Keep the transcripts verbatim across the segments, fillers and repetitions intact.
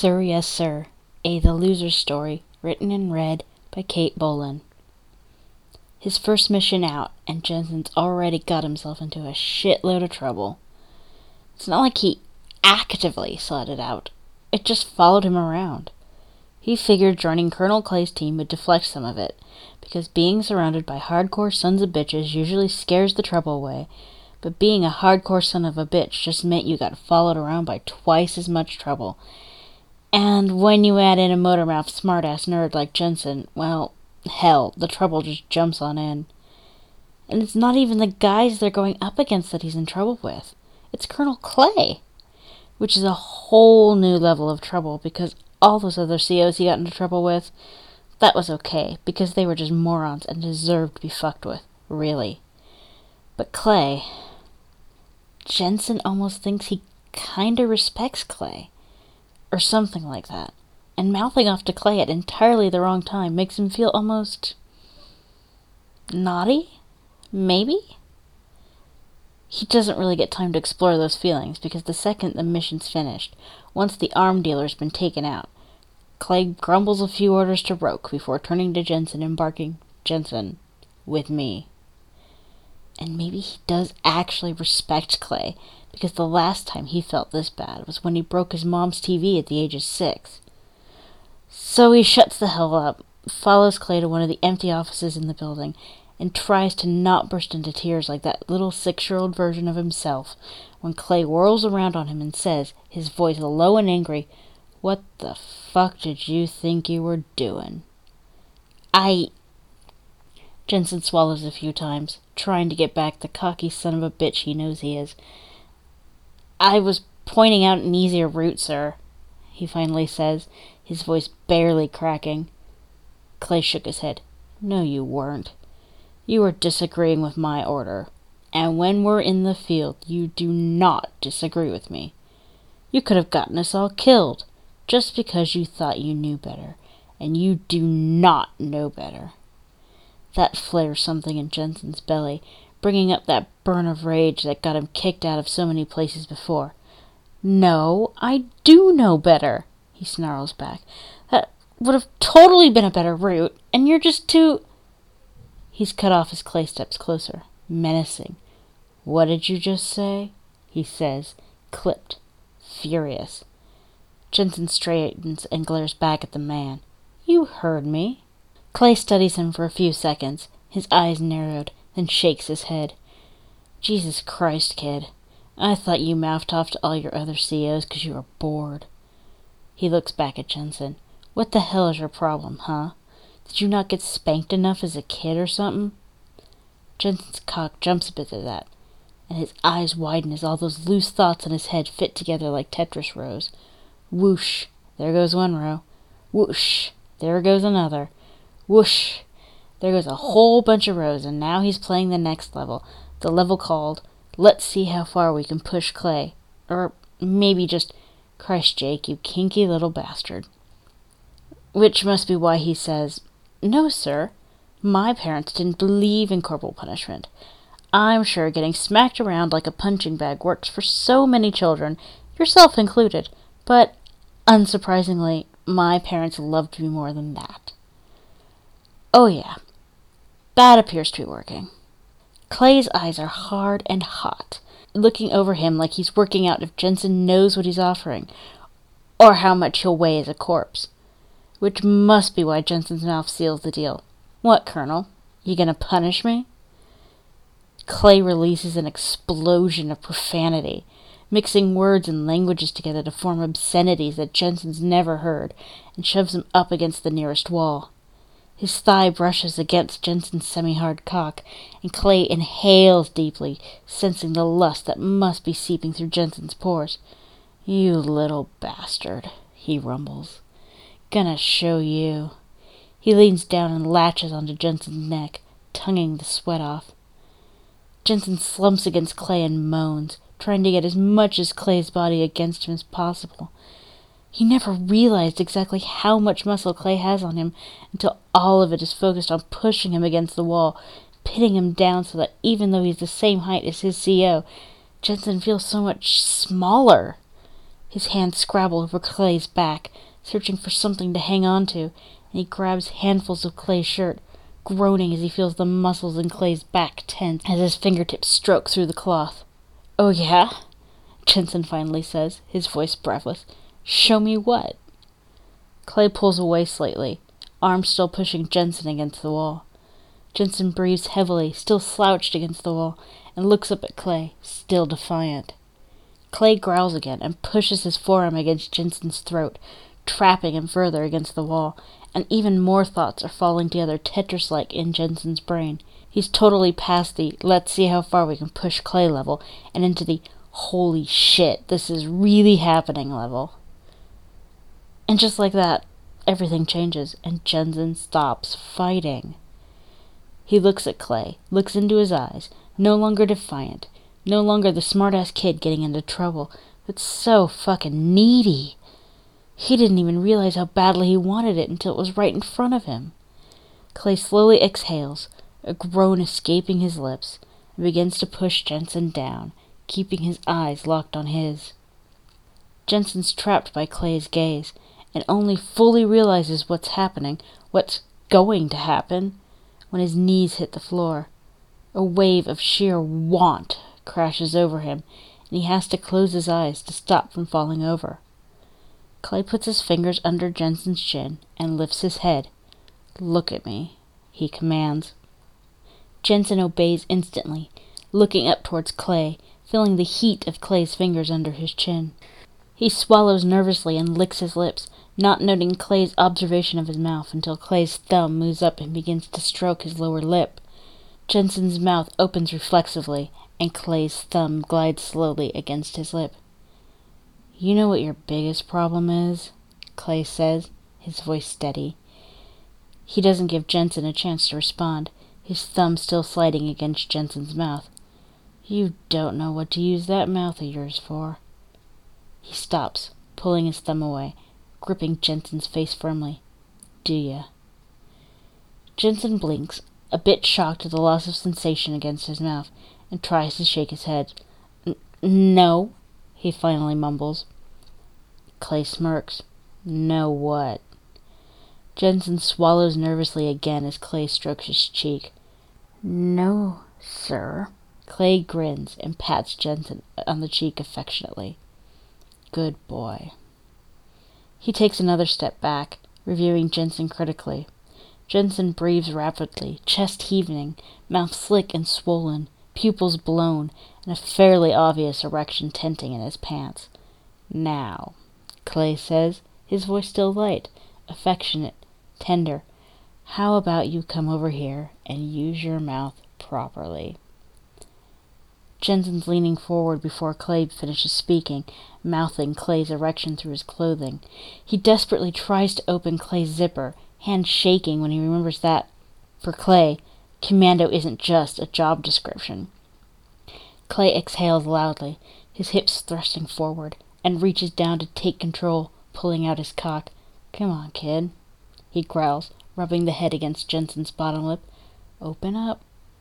Sir, Yes, Sir, A The Loser's Story, written and read by Kate Bolin. His first mission out, and Jensen's already got himself into a shitload of trouble. It's not like he actively sought it out. It just followed him around. He figured joining Colonel Clay's team would deflect some of it, because being surrounded by hardcore sons of bitches usually scares the trouble away, but being a hardcore son of a bitch just meant you got followed around by twice as much trouble. And when you add in a motor-mouth smart-ass nerd like Jensen, well, hell, the trouble just jumps on in. And it's not even the guys they're going up against that he's in trouble with. It's Colonel Clay, which is a whole new level of trouble, because all those other C Os he got into trouble with, that was okay, because they were just morons and deserved to be fucked with, really. But Clay... Jensen almost thinks he kinda respects Clay. Or something like that. And mouthing off to Clay at entirely the wrong time makes him feel almost... naughty? Maybe? He doesn't really get time to explore those feelings, because the second the mission's finished, once the arm dealer's been taken out, Clay grumbles a few orders to Roke before turning to Jensen and barking, "Jensen, with me." And maybe he does actually respect Clay, because the last time he felt this bad was when he broke his mom's T V at the age of six. So he shuts the hell up, follows Clay to one of the empty offices in the building, and tries to not burst into tears like that little six-year-old version of himself when Clay whirls around on him and says, his voice low and angry, "What the fuck did you think you were doing?" I... Jensen swallows a few times, trying to get back the cocky son of a bitch he knows he is. "I was pointing out an easier route, sir," he finally says, his voice barely cracking. Clay shook his head. "No, you weren't. You were disagreeing with my order. And when we're in the field, you do not disagree with me. You could have gotten us all killed, just because you thought you knew better. And you do not know better." That flares something in Jensen's belly, bringing up that burn of rage that got him kicked out of so many places before. "No, I do know better," he snarls back. "That would have totally been a better route, and you're just too..." He's cut off as Clay steps closer, menacing. "What did you just say?" he says, clipped, furious. Jensen straightens and glares back at the man. "You heard me." Clay studies him for a few seconds, his eyes narrowed, then shakes his head. "Jesus Christ, kid. I thought you mouthed off to all your other C Os because you were bored." He looks back at Jensen. "What the hell is your problem, huh? Did you not get spanked enough as a kid or something?" Jensen's cock jumps a bit at that, and his eyes widen as all those loose thoughts in his head fit together like Tetris rows. Whoosh, there goes one row. Whoosh, there goes another. Whoosh, there goes a whole bunch of rows, and now he's playing the next level, the level called, "Let's see how far we can push Clay." Or maybe just, "Christ, Jake, you kinky little bastard." Which must be why he says, "No, sir, my parents didn't believe in corporal punishment. I'm sure getting smacked around like a punching bag works for so many children, yourself included, but, unsurprisingly, my parents loved me more than that." Oh yeah, that appears to be working. Clay's eyes are hard and hot, looking over him like he's working out if Jensen knows what he's offering, or how much he'll weigh as a corpse. Which must be why Jensen's mouth seals the deal. "What, Colonel? You gonna punish me?" Clay releases an explosion of profanity, mixing words and languages together to form obscenities that Jensen's never heard, and shoves him up against the nearest wall. His thigh brushes against Jensen's semi-hard cock, and Clay inhales deeply, sensing the lust that must be seeping through Jensen's pores. "You little bastard," he rumbles. "Gonna show you." He leans down and latches onto Jensen's neck, tonguing the sweat off. Jensen slumps against Clay and moans, trying to get as much of Clay's body against him as possible. He never realized exactly how much muscle Clay has on him until all of it is focused on pushing him against the wall, pitting him down so that even though he's the same height as his C O, Jensen feels so much smaller. His hands scrabble over Clay's back, searching for something to hang on to, and he grabs handfuls of Clay's shirt, groaning as he feels the muscles in Clay's back tense as his fingertips stroke through the cloth. "Oh, yeah?" Jensen finally says, his voice breathless. "Show me what?" Clay pulls away slightly, arms still pushing Jensen against the wall. Jensen breathes heavily, still slouched against the wall, and looks up at Clay, still defiant. Clay growls again and pushes his forearm against Jensen's throat, trapping him further against the wall, and even more thoughts are falling together Tetris-like in Jensen's brain. He's totally past the let's see how far we can push Clay level and into the holy shit, this is really happening level. And just like that, everything changes and Jensen stops fighting. He looks at Clay, looks into his eyes, no longer defiant, no longer the smart-ass kid getting into trouble, but so fucking needy. He didn't even realize how badly he wanted it until it was right in front of him. Clay slowly exhales, a groan escaping his lips, and begins to push Jensen down, keeping his eyes locked on his. Jensen's trapped by Clay's gaze, and only fully realizes what's happening, what's going to happen, when his knees hit the floor. A wave of sheer want crashes over him, and he has to close his eyes to stop from falling over. Clay puts his fingers under Jensen's chin and lifts his head. "Look at me," he commands. Jensen obeys instantly, looking up towards Clay, feeling the heat of Clay's fingers under his chin. He swallows nervously and licks his lips, not noting Clay's observation of his mouth until Clay's thumb moves up and begins to stroke his lower lip. Jensen's mouth opens reflexively, and Clay's thumb glides slowly against his lip. "You know what your biggest problem is?" Clay says, his voice steady. He doesn't give Jensen a chance to respond, his thumb still sliding against Jensen's mouth. "You don't know what to use that mouth of yours for." He stops, pulling his thumb away, gripping Jensen's face firmly. "Do ya?" Jensen blinks, a bit shocked at the loss of sensation against his mouth, and tries to shake his head. N- no, he finally mumbles. Clay smirks. "No what?" Jensen swallows nervously again as Clay strokes his cheek. "No, sir." Clay grins and pats Jensen on the cheek affectionately. "Good boy." He takes another step back, reviewing Jensen critically. Jensen breathes rapidly, chest heaving, mouth slick and swollen, pupils blown, and a fairly obvious erection tenting in his pants. "Now," Clay says, his voice still light, affectionate, tender, "how about you come over here and use your mouth properly?" Jensen's leaning forward before Clay finishes speaking, mouthing Clay's erection through his clothing. He desperately tries to open Clay's zipper, hand shaking when he remembers that, for Clay, commando isn't just a job description. Clay exhales loudly, his hips thrusting forward, and reaches down to take control, pulling out his cock. "Come on, kid," he growls, rubbing the head against Jensen's bottom lip. "Open up."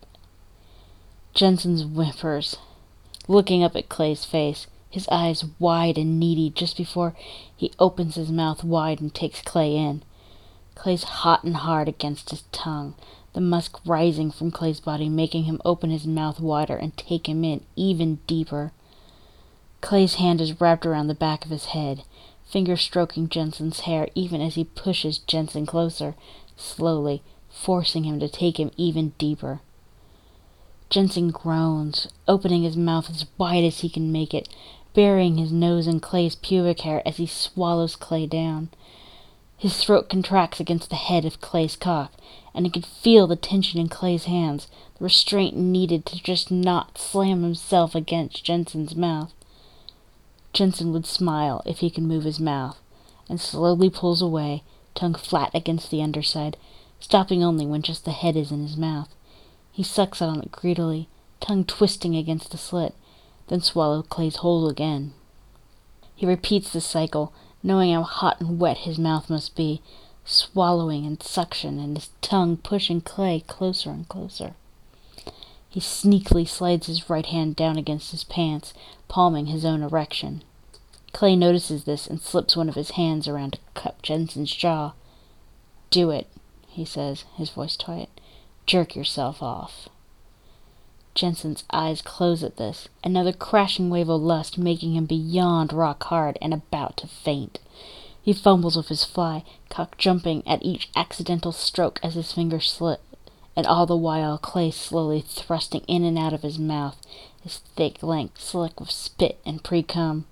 Jensen whimpers, looking up at Clay's face, his eyes wide and needy just before he opens his mouth wide and takes Clay in. Clay's hot and hard against his tongue, the musk rising from Clay's body, making him open his mouth wider and take him in even deeper. Clay's hand is wrapped around the back of his head, fingers stroking Jensen's hair even as he pushes Jensen closer, slowly, forcing him to take him even deeper. Jensen groans, opening his mouth as wide as he can make it, burying his nose in Clay's pubic hair as he swallows Clay down. His throat contracts against the head of Clay's cock, and he could feel the tension in Clay's hands, the restraint needed to just not slam himself against Jensen's mouth. Jensen would smile if he could move his mouth, and slowly pulls away, tongue flat against the underside, stopping only when just the head is in his mouth. He sucks on it greedily, tongue twisting against the slit, then swallows Clay's whole again. He repeats this cycle, knowing how hot and wet his mouth must be, swallowing and suction, and his tongue pushing Clay closer and closer. He sneakily slides his right hand down against his pants, palming his own erection. Clay notices this and slips one of his hands around to cup Jensen's jaw. "Do it," he says, his voice tight. "Jerk yourself off." Jensen's eyes close at this, another crashing wave of lust making him beyond rock hard and about to faint. He fumbles with his fly, cock jumping at each accidental stroke as his fingers slip, and all the while Clay slowly thrusting in and out of his mouth, his thick length slick with spit and pre-cum.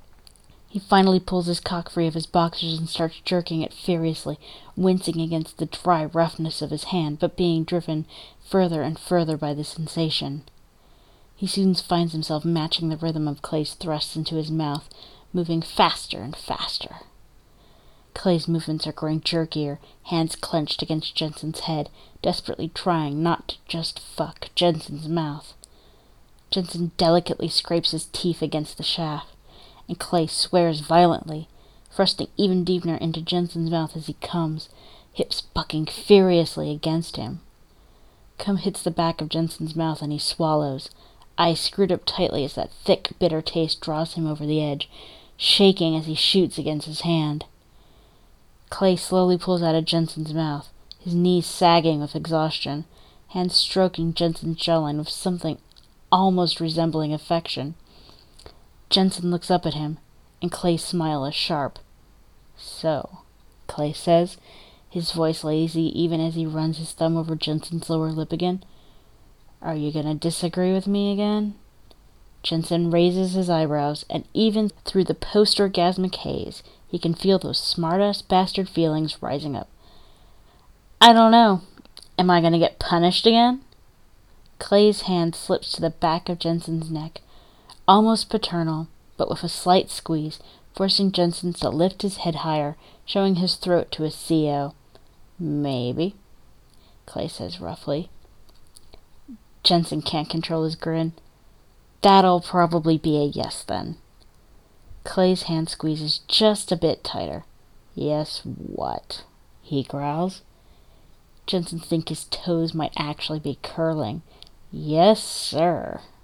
He finally pulls his cock free of his boxers and starts jerking it furiously, wincing against the dry roughness of his hand, but being driven further and further by the sensation. He soon finds himself matching the rhythm of Clay's thrusts into his mouth, moving faster and faster. Clay's movements are growing jerkier, hands clenched against Jensen's head, desperately trying not to just fuck Jensen's mouth. Jensen delicately scrapes his teeth against the shaft, and Clay swears violently, thrusting even deeper into Jensen's mouth as he comes, hips bucking furiously against him. Cum hits the back of Jensen's mouth and he swallows, eyes screwed up tightly as that thick, bitter taste draws him over the edge, shaking as he shoots against his hand. Clay slowly pulls out of Jensen's mouth, his knees sagging with exhaustion, hands stroking Jensen's jawline with something almost resembling affection. Jensen looks up at him, and Clay's smile is sharp. "So," Clay says, his voice lazy even as he runs his thumb over Jensen's lower lip again. "Are you gonna disagree with me again?" Jensen raises his eyebrows, and even through the post-orgasmic haze, he can feel those smart-ass bastard feelings rising up. "I don't know. Am I gonna get punished again?" Clay's hand slips to the back of Jensen's neck, almost paternal, but with a slight squeeze, forcing Jensen to lift his head higher, showing his throat to his C O. "Maybe," Clay says roughly. Jensen can't control his grin. "That'll probably be a yes, then." Clay's hand squeezes just a bit tighter. "Yes, what?" he growls. Jensen thinks his toes might actually be curling. "Yes, sir."